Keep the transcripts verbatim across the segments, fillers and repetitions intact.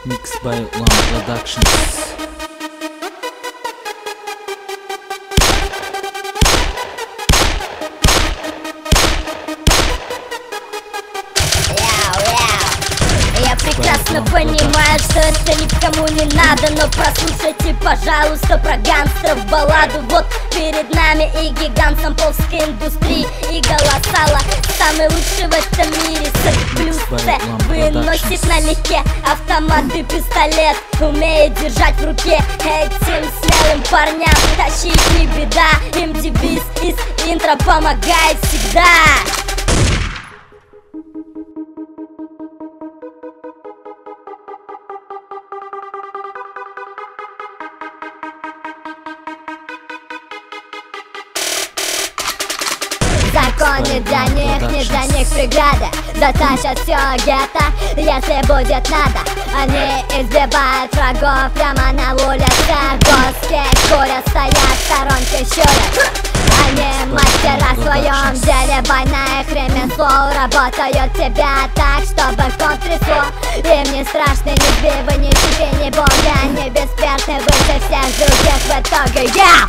Mixed by Lam Productions. Я прекрасно понимаю, что это никому не надо, но прослушайте, пожалуйста, про гангстеров балладу. Вот перед нами и гигант самполской индустрии, и голосала самый лучший в этом мире. С плюс С выносит налегке автомат и пистолет, умеет держать в руке. Этим смелым парням тащить не беда, им девиз из интро помогает всегда. Закон не для них, не для них преграда. Затащат все гетто, если будет надо. Они избивают врагов прямо на улицах. Госки курят, стоят в сторонке, щурят. Они мастера в своем деле, война их ремесло. Работают тебя так, чтобы кон трясло. Им не страшны ни сбивы, ни щиты, ни боги. Они бессмертны выше всех других в итоге. Yeah!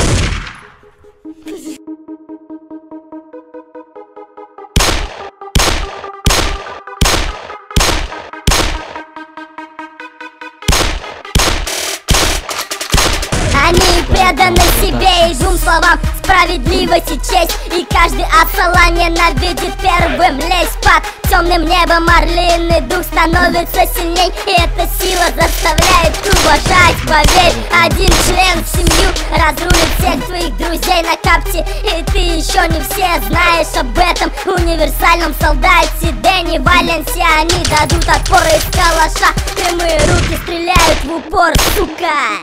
Они преданы себе и двум словам: справедливость и честь. И каждый отсала ненавидит первым лезть. Под темным небом орлиный дух становится сильней, и эта сила заставляет уважать. Поверь, один член в семью разрулит всех твоих друзей на капте. И ты еще не все знаешь об этом универсальном солдате Дэнни Валенси. Они дадут отпор из калаша, прямые руки стреляют в упор, сука.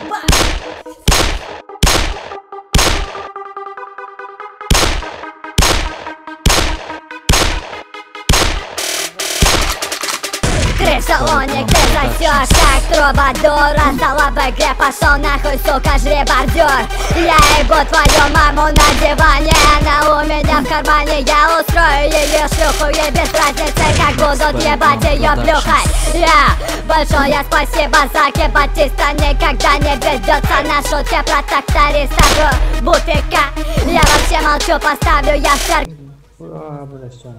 Крыша уник, ты засёшь как трубадур. Остала в игре, пошел нахуй, сука, жри бордюр. Я ебу твою маму на диване, она у меня в кармане. Я устрою ее шлюху, ей без разницы, как будут ебать ее плюхой. Я большое спасибо за кибатиста, никогда не ведется на шутке про тракториста Бутика. Я вообще молчу, поставлю я в церковь. А, бля, всё.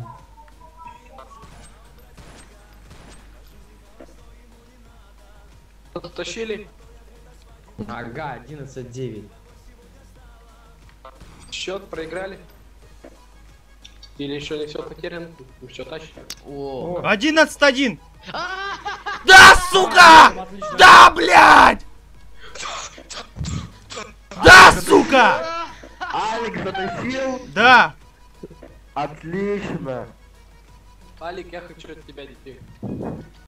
Тащили? Ага, одиннадцать девять. Счет проиграли? Или еще не все потеряно? Все тащит? О. одиннадцать один! Да, сука! Да, блядь! Да, сука! Алекс затащил? Да! Отлично! Алик, я хочу от тебя детей.